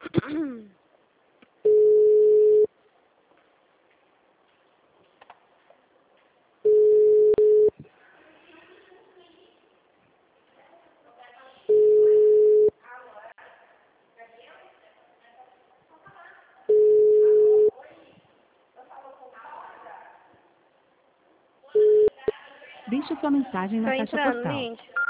Deixe sua mensagem na Tô caixa entrando, postal. gente.